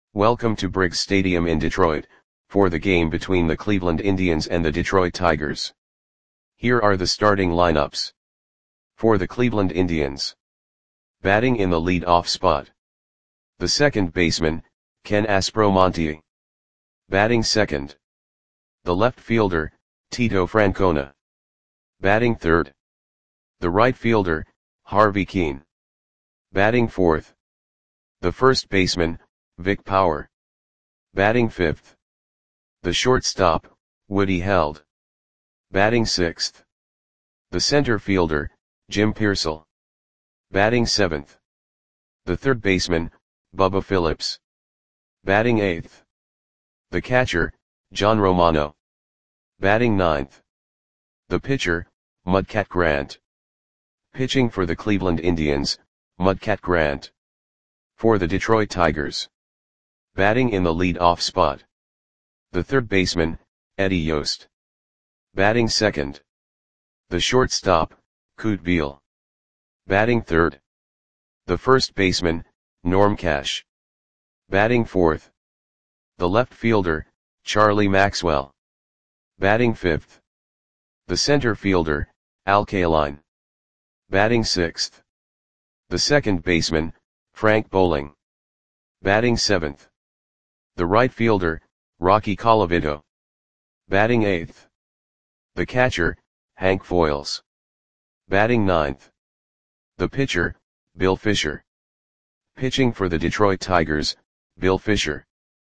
Welcome to Briggs Stadium in Detroit, for the game between the Cleveland Indians and the Detroit Tigers. Here are the starting lineups. For the Cleveland Indians. Batting in the lead-off spot. The second baseman, Ken Aspromonte. Batting second. The left fielder, Tito Francona. Batting third. The right fielder, Harvey Kuenn. Batting fourth. The first baseman, Vic Power. Batting fifth. The shortstop, Woody Held. Batting sixth. The center fielder, Jim Piersall. Batting seventh. The third baseman, Bubba Phillips. Batting eighth. The catcher, John Romano. Batting ninth. The pitcher, Mudcat Grant. Pitching for the Cleveland Indians, Mudcat Grant. For the Detroit Tigers. Batting in the lead-off spot. The third baseman, Eddie Yost. Batting second. The shortstop, Kute Beal. Batting third. The first baseman, Norm Cash. Batting fourth. The left fielder, Charlie Maxwell. Batting fifth. The center fielder, Al Kaline. Batting sixth. The second baseman, Frank Bowling. Batting seventh. The right fielder, Rocky Colavito. Batting eighth. The catcher, Hank Foils. Batting ninth. The pitcher, Bill Fisher. Pitching for the Detroit Tigers, Bill Fisher.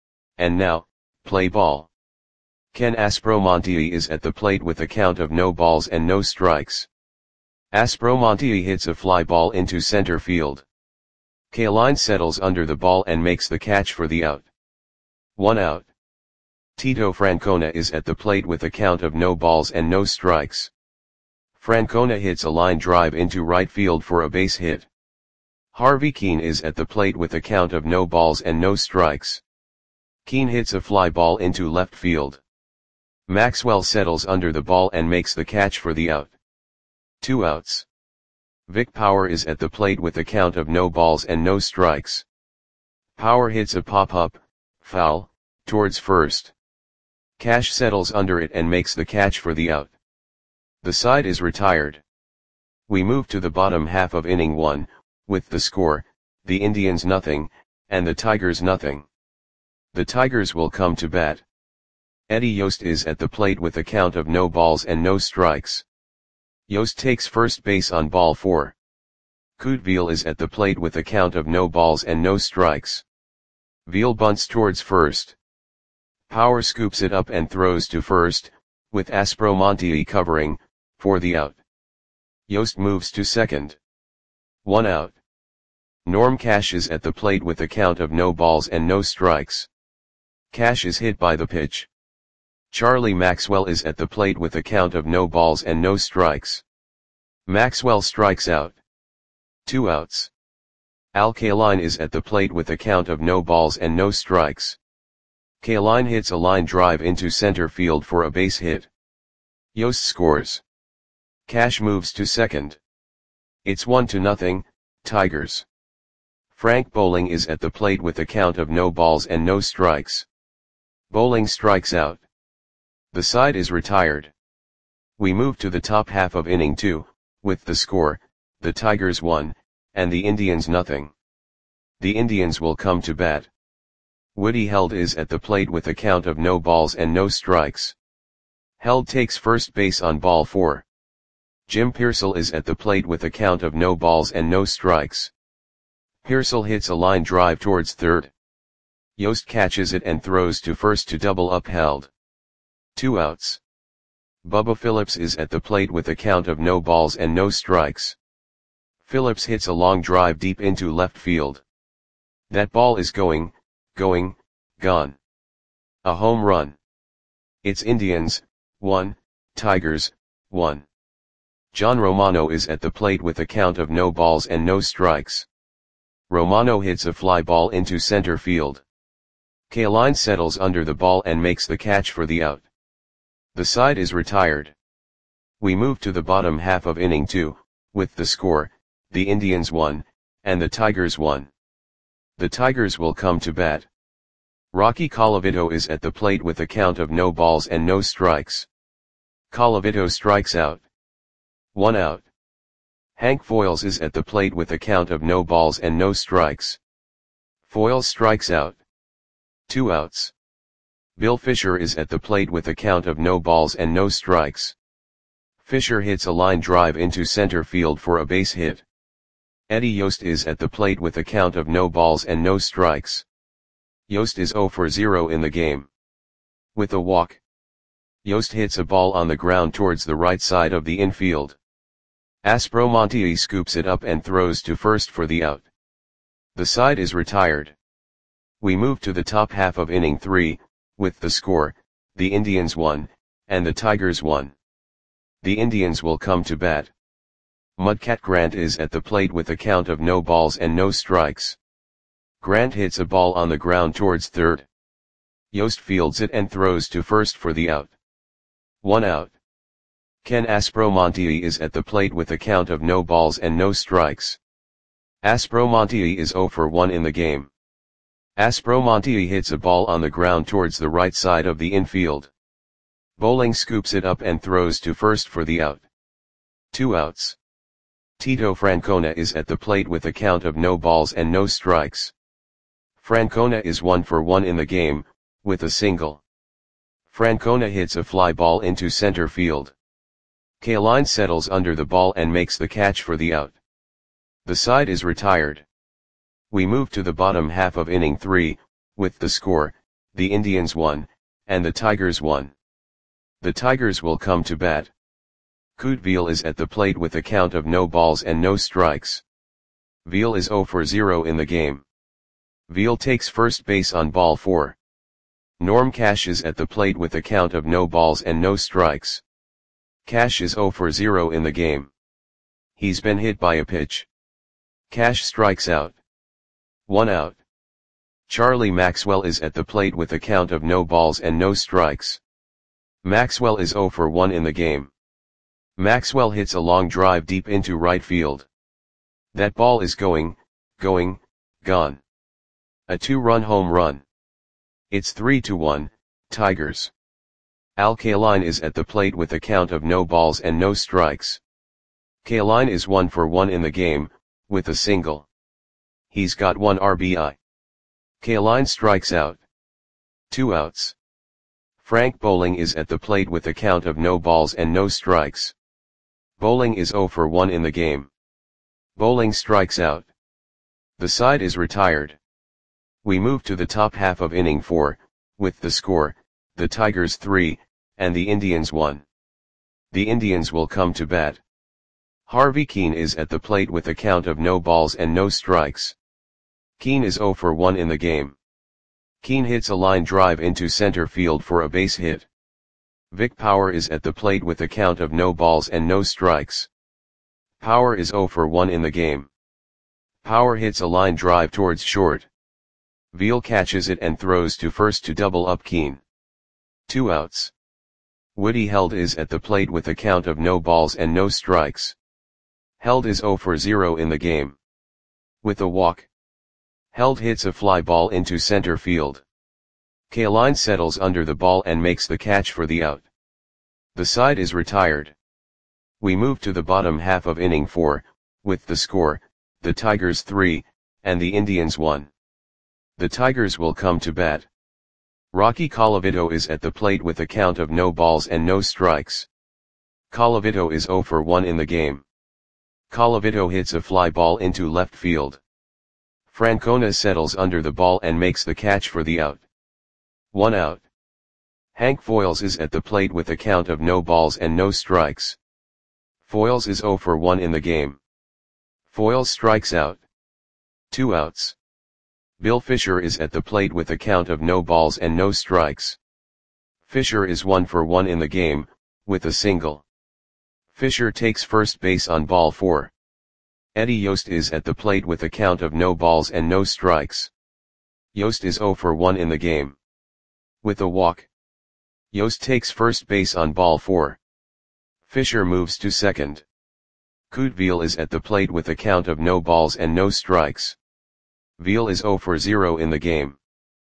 And now, play ball. Ken Aspromonte is at the plate with a count of no balls and no strikes. Aspromonte hits a fly ball into center field. Kaline settles under the ball and makes the catch for the out. 1 out. Tito Francona is at the plate with a count of no balls and no strikes. Francona hits a line drive into right field for a base hit. Harvey Kuenn is at the plate with a count of no balls and no strikes. Kuenn hits a fly ball into left field. Maxwell settles under the ball and makes the catch for the out. 2 outs. Vic Power is at the plate with a count of no balls and no strikes. Power hits a pop-up, foul, towards first. Cash settles under it and makes the catch for the out. The side is retired. We move to the bottom half of inning 1, with the score, the Indians nothing, and the Tigers nothing. The Tigers will come to bat. Eddie Yost is at the plate with a count of no balls and no strikes. Yost takes first base on ball 4. Kute Beal is at the plate with a count of no balls and no strikes. Beal bunts towards first. Power scoops it up and throws to first, with Aspromonte covering, for the out. Yost moves to second. 1 out. Norm Cash is at the plate with a count of no balls and no strikes. Cash is hit by the pitch. Charlie Maxwell is at the plate with a count of no balls and no strikes. Maxwell strikes out. 2 outs. Al Kaline is at the plate with a count of no balls and no strikes. Kaline hits a line drive into center field for a base hit. Yost scores. Cash moves to second. It's 1-0, Tigers. Frank Bowling is at the plate with a count of no balls and no strikes. Bowling strikes out. The side is retired. We move to the top half of inning 2, with the score, the Tigers 1, and the Indians nothing. The Indians will come to bat. Woody Held is at the plate with a count of no balls and no strikes. Held takes first base on ball 4. Jim Piersall is at the plate with a count of no balls and no strikes. Piersall hits a line drive towards third. Yost catches it and throws to first to double up Held. 2 outs. Bubba Phillips is at the plate with a count of no balls and no strikes. Phillips hits a long drive deep into left field. That ball is gone. A home run. It's Indians, 1, Tigers, 1. John Romano is at the plate with a count of no balls and no strikes. Romano hits a fly ball into center field. Kaline settles under the ball and makes the catch for the out. The side is retired. We move to the bottom half of inning 2, with the score, the Indians 1, and the Tigers 1. The Tigers will come to bat. Rocky Colavito is at the plate with a count of no balls and no strikes. Colavito strikes out. 1 out. Hank Foils is at the plate with a count of no balls and no strikes. Foils strikes out. 2 outs. Bill Fisher is at the plate with a count of no balls and no strikes. Fisher hits a line drive into center field for a base hit. Eddie Yost is at the plate with a count of no balls and no strikes. Yost is 0 for 0 in the game. With a walk, Yost hits a ball on the ground towards the right side of the infield. Aspromonte scoops it up and throws to first for the out. The side is retired. We move to the top half of inning 3, with the score, the Indians 1, and the Tigers 1. The Indians will come to bat. Mudcat Grant is at the plate with a count of no balls and no strikes. Grant hits a ball on the ground towards third. Yost fields it and throws to first for the out. 1 out. Ken Aspromonte is at the plate with a count of no balls and no strikes. Aspromonte is 0 for 1 in the game. Aspromonte hits a ball on the ground towards the right side of the infield. Bowling scoops it up and throws to first for the out. 2 outs. Tito Francona is at the plate with a count of no balls and no strikes. Francona is 1 for 1 in the game, with a single. Francona hits a fly ball into center field. Kaline settles under the ball and makes the catch for the out. The side is retired. We move to the bottom half of inning 3, with the score, the Indians 1, and the Tigers 1. The Tigers will come to bat. Kute Veal is at the plate with a count of no balls and no strikes. Veal is 0 for 0 in the game. Veal takes first base on ball 4. Norm Cash is at the plate with a count of no balls and no strikes. Cash is 0 for 0 in the game. He's been hit by a pitch. Cash strikes out. 1 out. Charlie Maxwell is at the plate with a count of no balls and no strikes. Maxwell is 0 for 1 in the game. Maxwell hits a long drive deep into right field. That ball is gone. A 2-run home run. It's 3-1, Tigers. Al Kaline is at the plate with a count of no balls and no strikes. Kaline is 1 for 1 in the game, with a single. He's got 1 RBI. Kaline strikes out. 2 outs. Frank Bowling is at the plate with a count of no balls and no strikes. Bowling is 0 for 1 in the game. Bowling strikes out. The side is retired. We move to the top half of inning 4, with the score, the Tigers 3, and the Indians 1. The Indians will come to bat. Harvey Keene is at the plate with a count of no balls and no strikes. Keene is 0 for 1 in the game. Keene hits a line drive into center field for a base hit. Vic Power is at the plate with a count of no balls and no strikes. Power is 0 for 1 in the game. Power hits a line drive towards short. Veal catches it and throws to first to double up Keene. 2 outs. Woody Held is at the plate with a count of no balls and no strikes. Held is 0 for 0 in the game. With a walk, Held hits a fly ball into center field. Kaline settles under the ball and makes the catch for the out. The side is retired. We move to the bottom half of inning 4, with the score, the Tigers 3, and the Indians 1. The Tigers will come to bat. Rocky Colavito is at the plate with a count of no balls and no strikes. Colavito is 0 for 1 in the game. Colavito hits a fly ball into left field. Francona settles under the ball and makes the catch for the out. 1 out. Hank Foils is at the plate with a count of no balls and no strikes. Foils is 0 for 1 in the game. Foils strikes out. 2 outs. Bill Fisher is at the plate with a count of no balls and no strikes. Fisher is 1 for 1 in the game, with a single. Fisher takes first base on ball 4. Eddie Yost is at the plate with a count of no balls and no strikes. Yost is 0 for 1 in the game. With a walk, Yost takes first base on ball 4. Fisher moves to second. Kute Veal is at the plate with a count of no balls and no strikes. Veal is 0 for 0 in the game.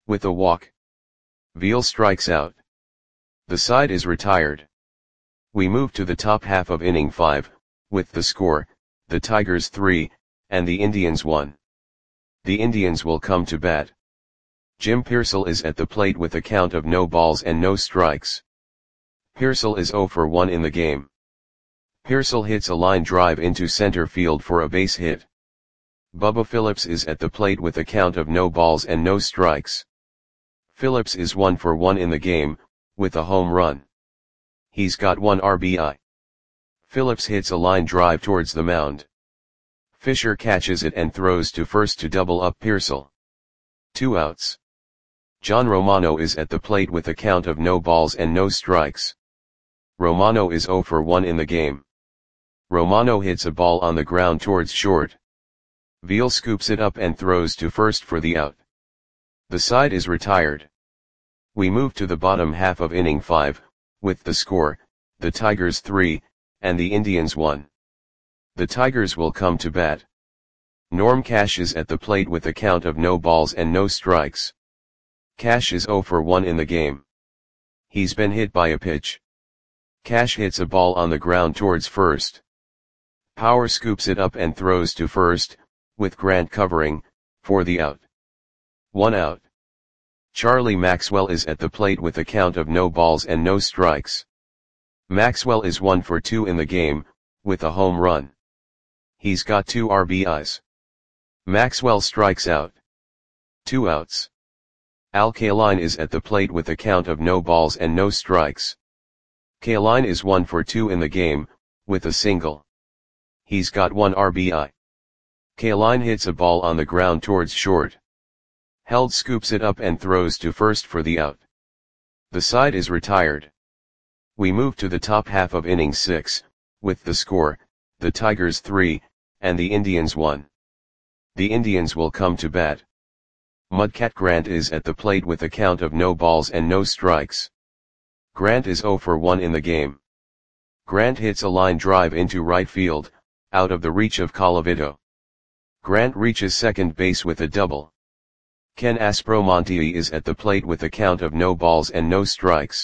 With a walk. Veal strikes out. The side is retired. We move to the top half of inning 5, with the score, the Tigers 3, and the Indians 1. The Indians will come to bat. Jim Pearsall is at the plate with a count of no balls and no strikes. Pearsall is 0 for 1 in the game. Pearsall hits a line drive into center field for a base hit. Bubba Phillips is at the plate with a count of no balls and no strikes. Phillips is 1 for 1 in the game, with a home run. He's got 1 RBI. Phillips hits a line drive towards the mound. Fisher catches it and throws to first to double up Pearsall. 2 outs. John Romano is at the plate with a count of no balls and no strikes. Romano is 0 for 1 in the game. Romano hits a ball on the ground towards short. Veal scoops it up and throws to first for the out. The side is retired. We move to the bottom half of inning 5, with the score, the Tigers 3, and the Indians 1. The Tigers will come to bat. Norm Cash is at the plate with a count of no balls and no strikes. Cash is 0 for 1 in the game. He's been hit by a pitch. Cash hits a ball on the ground towards first. Power scoops it up and throws to first, with Grant covering, for the out. 1 out. Charlie Maxwell is at the plate with a count of no balls and no strikes. Maxwell is 1 for 2 in the game, with a home run. He's got 2 RBIs. Maxwell strikes out. 2 outs. Al Kaline is at the plate with a count of no balls and no strikes. Kaline is 1 for 2 in the game, with a single. He's got 1 RBI. Kaline hits a ball on the ground towards short. Held scoops it up and throws to first for the out. The side is retired. We move to the top half of inning 6, with the score, the Tigers 3, and the Indians 1. The Indians will come to bat. Mudcat Grant is at the plate with a count of no balls and no strikes. Grant is 0 for 1 in the game. Grant hits a line drive into right field, out of the reach of Colavito. Grant reaches second base with a double. Ken Aspromonte is at the plate with a count of no balls and no strikes.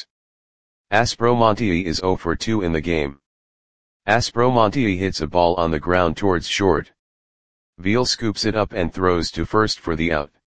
Aspromonte is 0 for 2 in the game. Aspromonte hits a ball on the ground towards short. Veal scoops it up and throws to first for the out.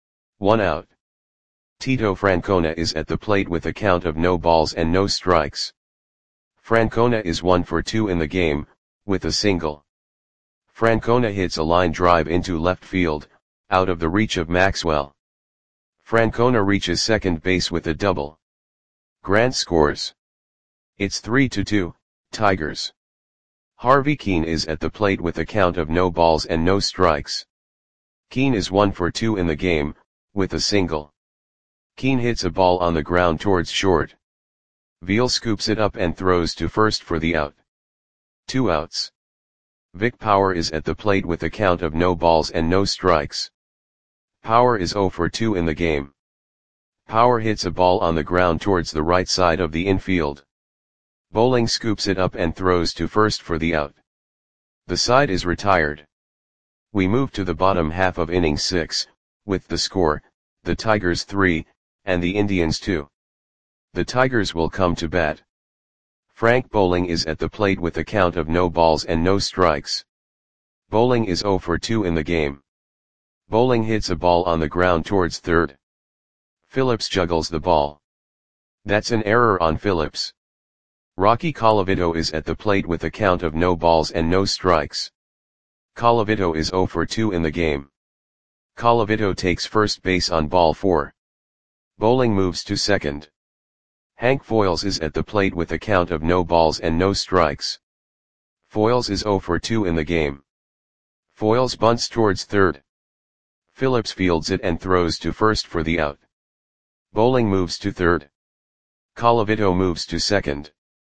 1 out. Tito Francona is at the plate with a count of no balls and no strikes. Francona is 1 for 2 in the game, with a single. Francona hits a line drive into left field, out of the reach of Maxwell. Francona reaches second base with a double. Grant scores. It's 3-2, Tigers. Harvey Keene is at the plate with a count of no balls and no strikes. Keene is 1 for 2 in the game, with a single. Keene hits a ball on the ground towards short. Veal scoops it up and throws to first for the out. 2 outs. Vic Power is at the plate with a count of no balls and no strikes. Power is 0 for 2 in the game. Power hits a ball on the ground towards the right side of the infield. Bowling scoops it up and throws to first for the out. The side is retired. We move to the bottom half of inning 6, with the score, the Tigers 3, and the Indians 2. The Tigers will come to bat. Frank Bowling is at the plate with a count of no balls and no strikes. Bowling is 0 for 2 in the game. Bowling hits a ball on the ground towards third. Phillips juggles the ball. That's an error on Phillips. Rocky Colavito is at the plate with a count of no balls and no strikes. Colavito is 0 for 2 in the game. Colavito takes first base on ball 4. Bowling moves to second. Hank Foils is at the plate with a count of no balls and no strikes. Foils is 0 for 2 in the game. Foils bunts towards third. Phillips fields it and throws to first for the out. Bowling moves to third. Colavito moves to second.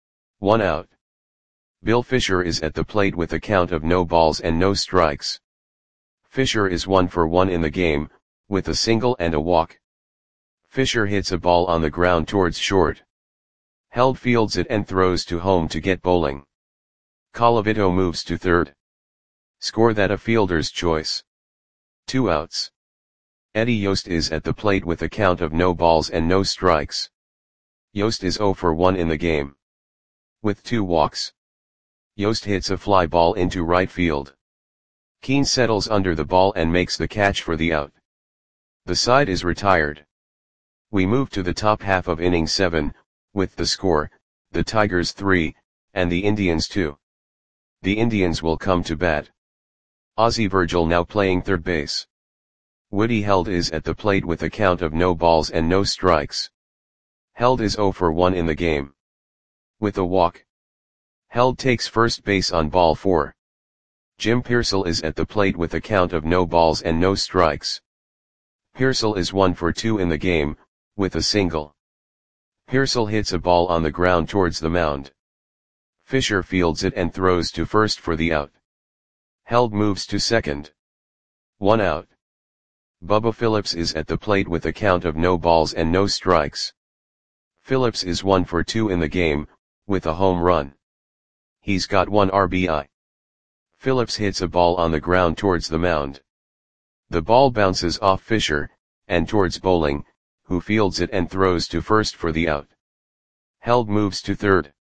1 out. Bill Fisher is at the plate with a count of no balls and no strikes. Fisher is 1 for 1 in the game, with a single and a walk. Fisher hits a ball on the ground towards short. Held fields it and throws to home to get Bowling. Colavito moves to third. Score that a fielder's choice. 2 outs. Eddie Yost is at the plate with a count of no balls and no strikes. Yost is 0 for 1 in the game. With 2 walks. Yost hits a fly ball into right field. Keane settles under the ball and makes the catch for the out. The side is retired. We move to the top half of inning 7, with the score, the Tigers 3, and the Indians 2. The Indians will come to bat. Ozzie Virgil now playing third base. Woody Held is at the plate with a count of no balls and no strikes. Held is 0 for 1 in the game. With a walk. Held takes first base on ball 4. Jim Piersall is at the plate with a count of no balls and no strikes. Piersall is 1 for 2 in the game, with a single. Piersall hits a ball on the ground towards the mound. Fisher fields it and throws to first for the out. Held moves to second. 1 out. Bubba Phillips is at the plate with a count of no balls and no strikes. Phillips is 1 for 2 in the game, with a home run. He's got 1 RBI. Phillips hits a ball on the ground towards the mound. The ball bounces off Fisher, and towards Bowling, who fields it and throws to first for the out. Held moves to third.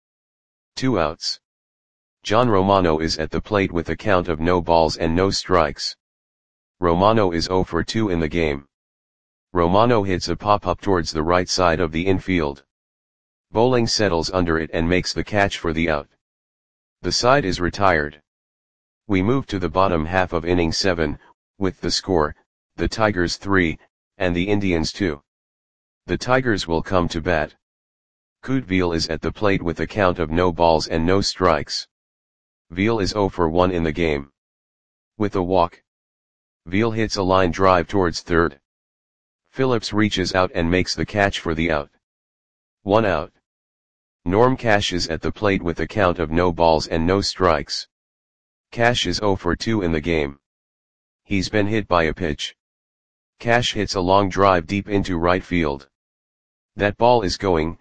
2 outs. John Romano is at the plate with a count of no balls and no strikes. Romano is 0 for 2 in the game. Romano hits a pop-up towards the right side of the infield. Bowling settles under it and makes the catch for the out. The side is retired. We move to the bottom half of inning 7, with the score, the Tigers 3, and the Indians 2. The Tigers will come to bat. Kute Veal is at the plate with a count of no balls and no strikes. Veal is 0 for 1 in the game. With a walk. Veal hits a line drive towards third. Phillips reaches out and makes the catch for the out. 1 out. Norm Cash is at the plate with a count of no balls and no strikes. Cash is 0 for 2 in the game. He's been hit by a pitch. Cash hits a long drive deep into right field. That ball is gone.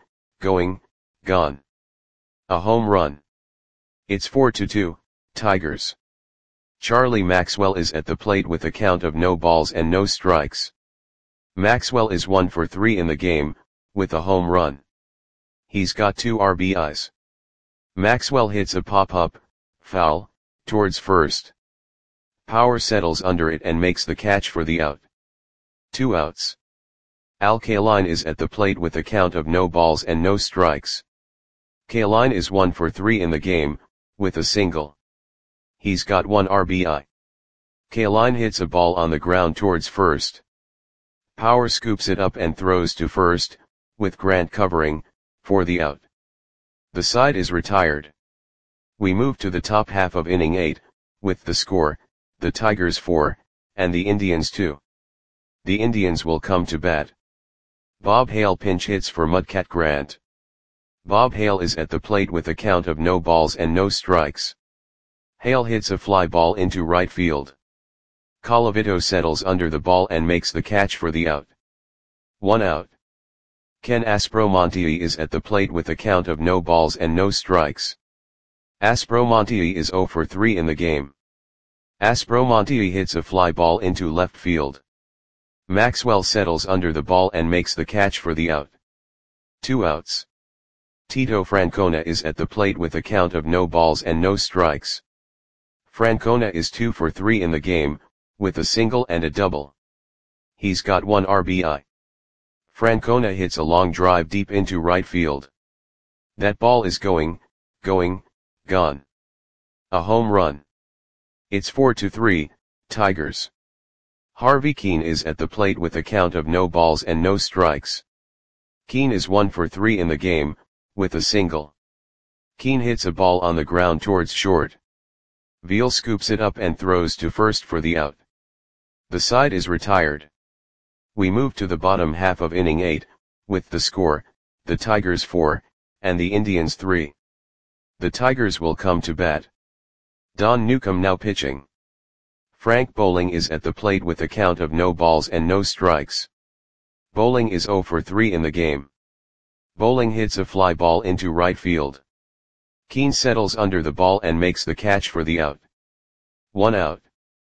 A home run. It's 4-2, Tigers. Charlie Maxwell is at the plate with a count of no balls and no strikes. Maxwell is 1 for 3 in the game, with a home run. He's got 2 RBIs. Maxwell hits a pop-up, foul, towards first. Power settles under it and makes the catch for the out. 2 outs. Al Kaline is at the plate with a count of no balls and no strikes. Kaline is 1 for 3 in the game, with a single. He's got 1 RBI. Kaline hits a ball on the ground towards first. Power scoops it up and throws to first, with Grant covering, for the out. The side is retired. We move to the top half of inning 8, with the score, the Tigers 4, and the Indians 2. The Indians will come to bat. Bob Hale pinch hits for Mudcat Grant. Bob Hale is at the plate with a count of no balls and no strikes. Hale hits a fly ball into right field. Colavito settles under the ball and makes the catch for the out. 1 out. Ken Aspromonte is at the plate with a count of no balls and no strikes. Aspromonte is 0 for 3 in the game. Aspromonte hits a fly ball into left field. Maxwell settles under the ball and makes the catch for the out. 2 outs. Tito Francona is at the plate with a count of no balls and no strikes. Francona is 2 for 3 in the game, with a single and a double. He's got 1 RBI. Francona hits a long drive deep into right field. That ball is gone. A home run. It's 4-3, Tigers. Harvey Keene is at the plate with a count of no balls and no strikes. Keene is 1 for 3 in the game, with a single. Keene hits a ball on the ground towards short. Veal scoops it up and throws to first for the out. The side is retired. We move to the bottom half of inning 8, with the score, the Tigers 4, and the Indians 3. The Tigers will come to bat. Don Newcombe now pitching. Frank Bowling is at the plate with a count of no balls and no strikes. Bowling is 0 for 3 in the game. Bowling hits a fly ball into right field. Keene settles under the ball and makes the catch for the out. 1 out.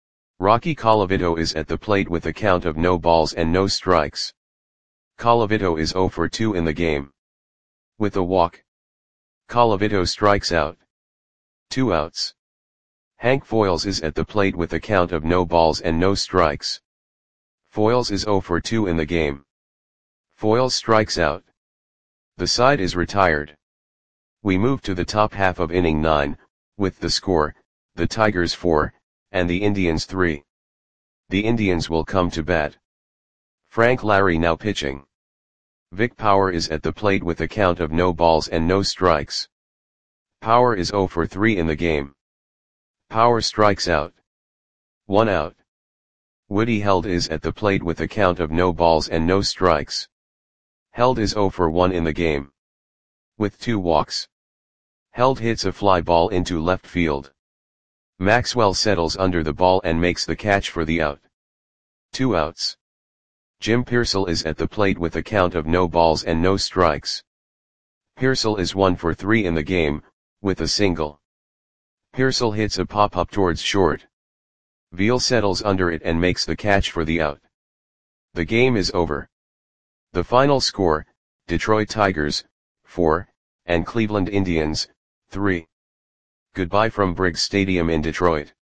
Rocky Colavito is at the plate with a count of no balls and no strikes. Colavito is 0 for 2 in the game. With a walk, Colavito strikes out. 2 outs. Hank Foils is at the plate with a count of no balls and no strikes. Foils is 0 for 2 in the game. Foils strikes out. The side is retired. We move to the top half of inning 9, with the score, the Tigers 4, and the Indians 3. The Indians will come to bat. Frank Larry now pitching. Vic Power is at the plate with a count of no balls and no strikes. Power is 0 for 3 in the game. Power strikes out. 1 out. Woody Held is at the plate with a count of no balls and no strikes. Held is 0 for 1 in the game. With 2 walks, Held hits a fly ball into left field. Maxwell settles under the ball and makes the catch for the out. 2 outs. Jim Piersall is at the plate with a count of no balls and no strikes. Piersall is 1 for 3 in the game, with a single. Piersall hits a pop-up towards short. Veal settles under it and makes the catch for the out. The game is over. The final score, Detroit Tigers, 4, and Cleveland Indians, 3. Goodbye from Briggs Stadium in Detroit.